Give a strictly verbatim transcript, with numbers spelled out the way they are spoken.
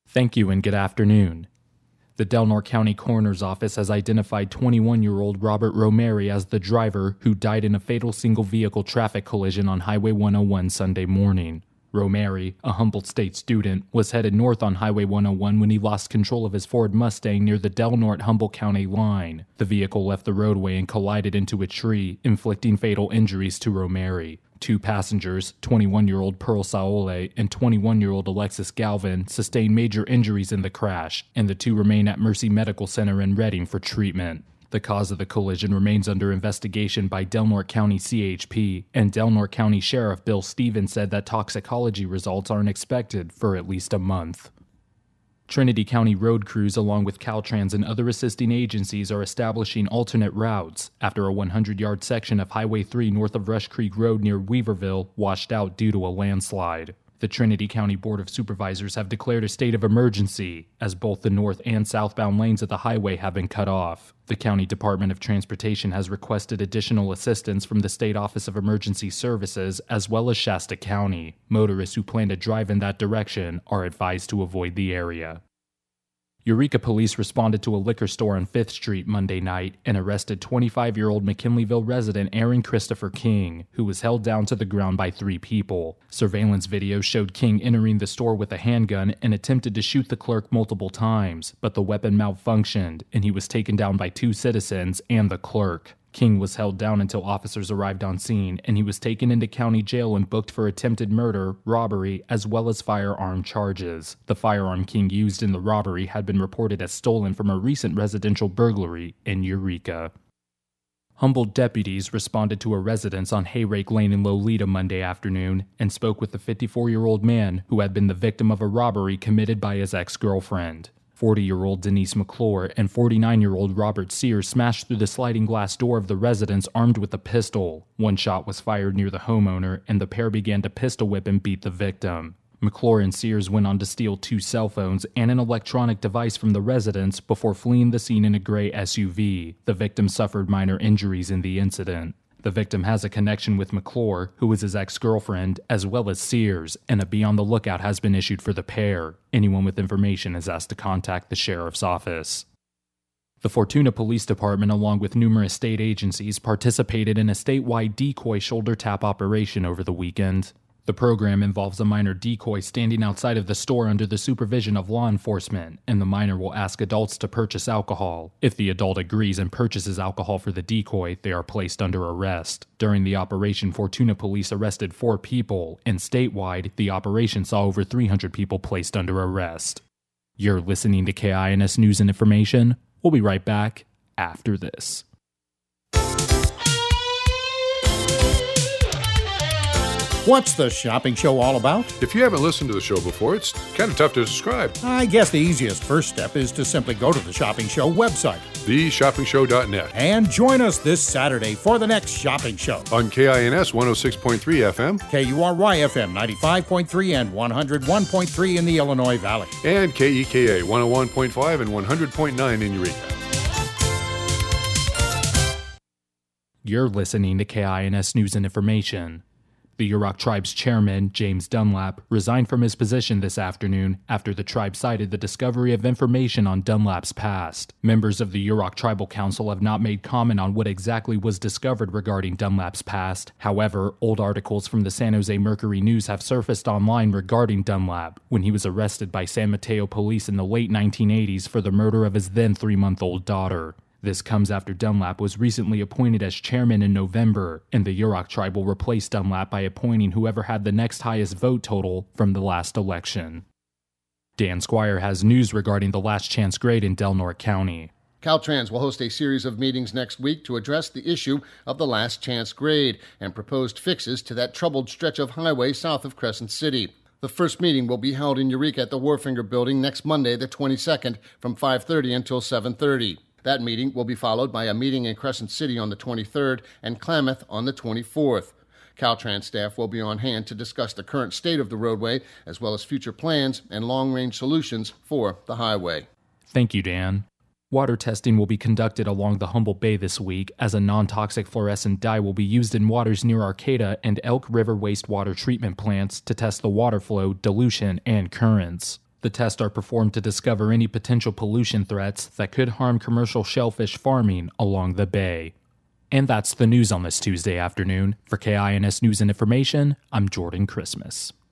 Thank you and good afternoon. The Delnor County Coroner's Office has identified twenty-one-year-old Robert Romeri as the driver who died in a fatal single-vehicle traffic collision on Highway one oh one Sunday morning. Romeri, a Humboldt State student, was headed north on Highway one oh one when he lost control of his Ford Mustang near the Delnor-Humboldt County line. The vehicle left the roadway and collided into a tree, inflicting fatal injuries to Romeri. Two passengers, twenty-one-year-old Pearl Saole and twenty-one-year-old Alexis Galvin, sustained major injuries in the crash, and the two remain at Mercy Medical Center in Redding for treatment. The cause of the collision remains under investigation by Delnor County C H P, and Delnor County Sheriff Bill Stevens said that toxicology results aren't expected for at least a month. Trinity County road crews, along with Caltrans and other assisting agencies, are establishing alternate routes after a one hundred yard section of Highway three north of Rush Creek Road near Weaverville washed out due to a landslide. The Trinity County Board of Supervisors have declared a state of emergency, as both the north and southbound lanes of the highway have been cut off. The County Department of Transportation has requested additional assistance from the State Office of Emergency Services as well as Shasta County. Motorists who plan to drive in that direction are advised to avoid the area. Eureka police responded to a liquor store on fifth street Monday night and arrested twenty-five-year-old McKinleyville resident Aaron Christopher King, who was held down to the ground by three people. Surveillance video showed King entering the store with a handgun and attempted to shoot the clerk multiple times, but the weapon malfunctioned, and he was taken down by two citizens and the clerk. King was held down until officers arrived on scene, and he was taken into county jail and booked for attempted murder, robbery, as well as firearm charges. The firearm King used in the robbery had been reported as stolen from a recent residential burglary in Eureka. Humboldt deputies responded to a residence on Hayrake Lane in Lolita Monday afternoon and spoke with the fifty-four-year-old man who had been the victim of a robbery committed by his ex-girlfriend. forty-year-old Denise McClure and forty-nine-year-old Robert Sears smashed through the sliding glass door of the residence armed with a pistol. One shot was fired near the homeowner, and the pair began to pistol whip and beat the victim. McClure and Sears went on to steal two cell phones and an electronic device from the residence before fleeing the scene in a gray S U V. The victim suffered minor injuries in the incident. The victim has a connection with McClure, who is his ex-girlfriend, as well as Sears, and a be on the lookout has been issued for the pair. Anyone with information is asked to contact the sheriff's office. The Fortuna Police Department, along with numerous state agencies, participated in a statewide decoy shoulder tap operation over the weekend. The program involves a minor decoy standing outside of the store under the supervision of law enforcement, and the minor will ask adults to purchase alcohol. If the adult agrees and purchases alcohol for the decoy, they are placed under arrest. During the operation, Fortuna Police arrested four people, and statewide, the operation saw over three hundred people placed under arrest. You're listening to K I N S News and Information. We'll be right back after this. What's the shopping show all about? If you haven't listened to the show before, it's kind of tough to describe. I guess the easiest first step is to simply go to the Shopping Show website, the shopping show dot net, and join us this Saturday for the next shopping show. On K I N S one oh six point three F M, K U R Y F M ninety-five point three and one oh one point three in the Illinois Valley, and K E K A one oh one point five and one hundred point nine in Eureka. You're listening to K I N S News and Information. The Yurok tribe's chairman, James Dunlap, resigned from his position this afternoon after the tribe cited the discovery of information on Dunlap's past. Members of the Yurok Tribal Council have not made comment on what exactly was discovered regarding Dunlap's past. However, old articles from the San Jose Mercury News have surfaced online regarding Dunlap when he was arrested by San Mateo police in the late nineteen eighties for the murder of his then three-month-old daughter. This comes after Dunlap was recently appointed as chairman in November, and the Yurok tribe will replace Dunlap by appointing whoever had the next highest vote total from the last election. Dan Squire has news regarding the last chance grade in Delnor County. Caltrans will host a series of meetings next week to address the issue of the last chance grade and proposed fixes to that troubled stretch of highway south of Crescent City. The first meeting will be held in Eureka at the Warfinger Building next Monday, the twenty-second, from five thirty until seven thirty. That meeting will be followed by a meeting in Crescent City on the twenty-third and Klamath on the twenty-fourth. Caltrans staff will be on hand to discuss the current state of the roadway, as well as future plans and long-range solutions for the highway. Thank you, Dan. Water testing will be conducted along the Humboldt Bay this week, as a non-toxic fluorescent dye will be used in waters near Arcata and Elk River wastewater treatment plants to test the water flow, dilution, and currents. The tests are performed to discover any potential pollution threats that could harm commercial shellfish farming along the bay. And that's the news on this Tuesday afternoon. For K I N S News and Information, I'm Jordan Christmas.